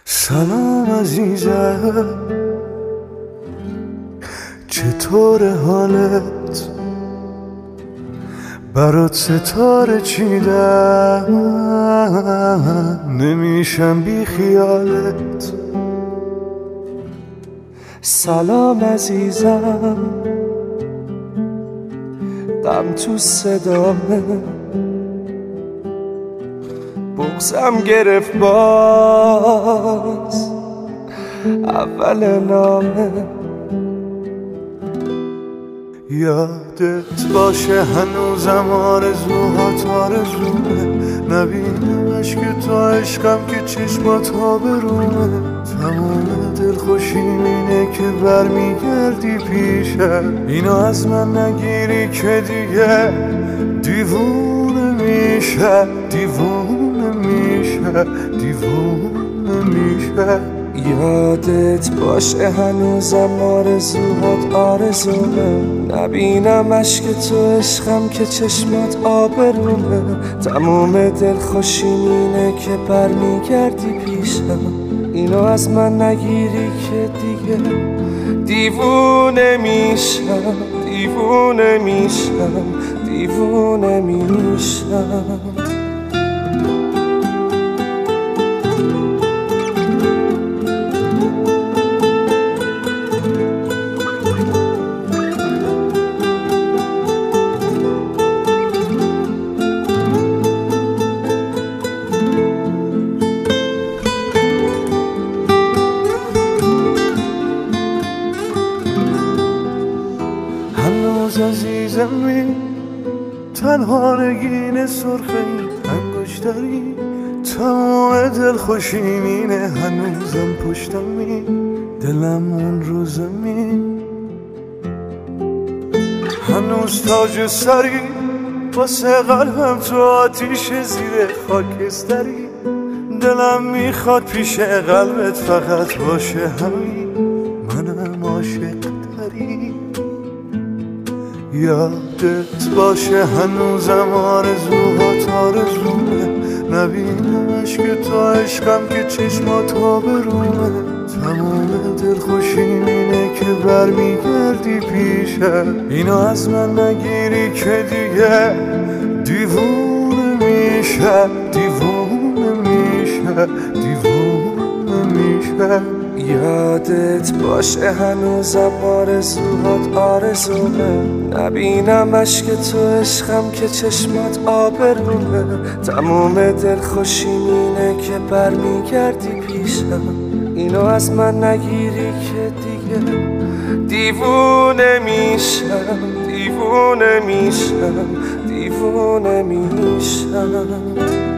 سلام عزیزم، چطور حالت؟ برات ستاره چیدم، نمیشم بی خیالت. سلام عزیزم، غم تو صدامه، بغضم گرفت باز اول نامه. یادت باشه هنوزم آرزوهات آرزومه، نبینمش که تو عشقم که چشمات آبرومه. تمام دلخوشیم اینه که برمیگردی پیشم، اینو از من نگیری که دیگه دیوونه میشه، دیوونه میشه، دیوونه میشه. یادت باشه هنوزم آرزوهات آرزومه، نبینمش که تو عشقم که چشمات آبرومه. تموم دلخوشیم اینه که برمیگردی پیشم، اینو از من نگیری که دیگه دیوونه میشم، دیوونه میشم، دیوونه میشم. هنوز عزیزمی، تنها نگین سرخه انگشتری، تمام دلخوشیم اینه هنوزم پشتمی، دلم اون رو زمین. هنوز تاج سری واسه قلبم تو آتیش زیر خاکستری، دلم میخواد پیش قلبت فقط باشه همین، منم عاشق تری. یادت باشه هنوزم آرزوهات آرزومه، نبینمش که تو عشقم که چشمات آبرومه. تمام دلخوشیم اینه که برمیگردی پیشم، اینو از من نگیری که دیگه دیوونه میشه، دیوونه میشه، دیوونه میشه. یادت باشه هنوزم آرزوهات آرزومه، نبینمش که تو عشقم که چشمات آبرومه. تموم دلخوشیم اینه که برمیگردی پیشم، اینو از من نگیری که دیگه دیوونه میشم، دیوونه میشم، دیوونه میشم.